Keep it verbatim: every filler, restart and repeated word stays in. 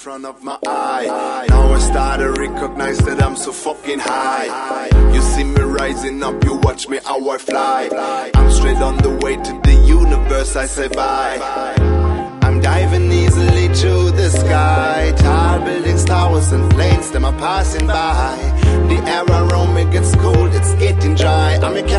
front of my eye. Now I start to recognize that I'm so fucking high. You see me rising up, you watch me how I fly. I'm straight on the way to the universe, I say bye. I'm diving easily to the sky. Tall buildings, towers and planes, them are passing by. The air around me gets cold, it's getting dry. I'm a